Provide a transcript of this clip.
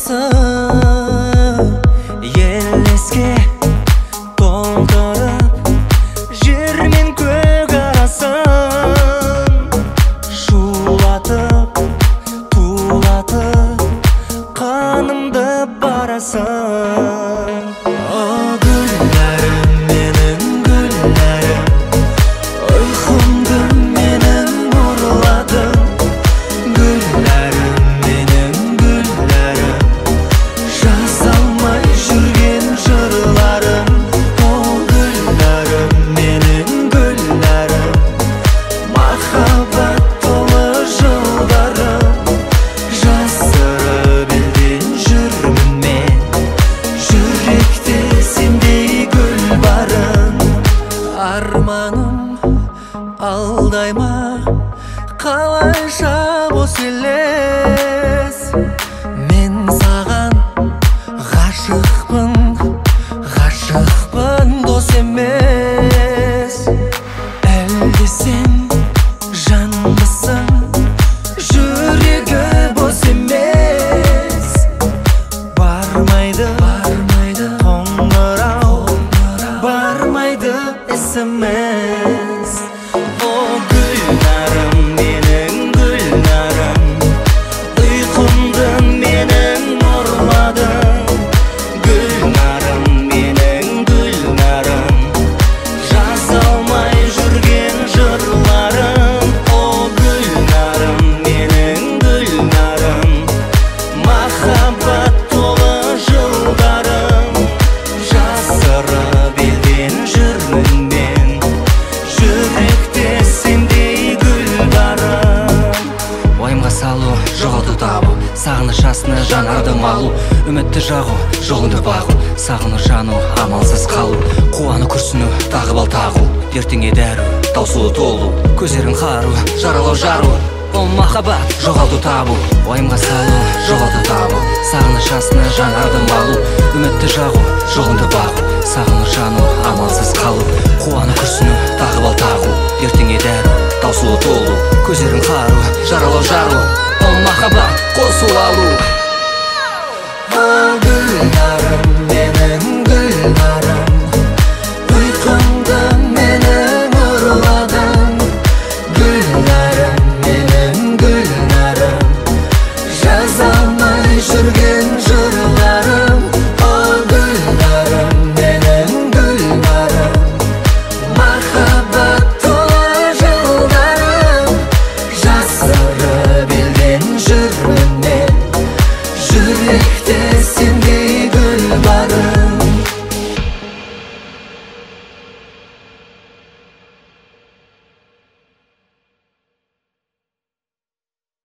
болмасы елеске толтырып жер мен көк арасын шулатып тулатып қанымды барасың. О гүлләрім, менің гүлләрім, ұйқымды менің ұрладың. Гүлләрім, менің гүлләрім, жаза алмай жүрген жырларым. О гүлләрім, менің гүлләрім, махаббат толы жылдарым. Жасырып елден жүрмін мен, жүректе сендей гүл барын. Арманым алдай ма, қалайша бос елес. Мен саған ғашықпын, дос емес. Әлде сен жанбысың, жүрегі бос емес. Бармайды қоңырау, бармайды SMS. О гүлнәрім, менің гүлнәрім, ұйқымды менің ұрладың. Гүлнәрім, менің гүлнәрім, жаза алмай жүрген жырларым. О гүлнәрім, менің гүлнәрім, махаббат толы жылдарым. Жасырып елден жүрмін мен, жүректе сендей гүл барым. Уайымға салу, жоғалту табу, сағыныш астына жанарды малу, үмітті жағу, жолыңды бағу, сағыну жану, амалсыз қалу, қуану күрсіну, тағып ал тағу, ертеңге дәру, таусылу толу, көздерін қару, жаралау жару. О махаббат, жоғалту табу, уайымға салу, жоғалту табу, сағыныш астына жанарды малу, үмітті жағу, жолыңды бағу, сағыну жану, амалсыз қалу, қуану күрсіну, тағып ал тағу, ертеңге дәру, таусылу толу, көздерін қару, жаралау жару. О махаббат, қосу алу.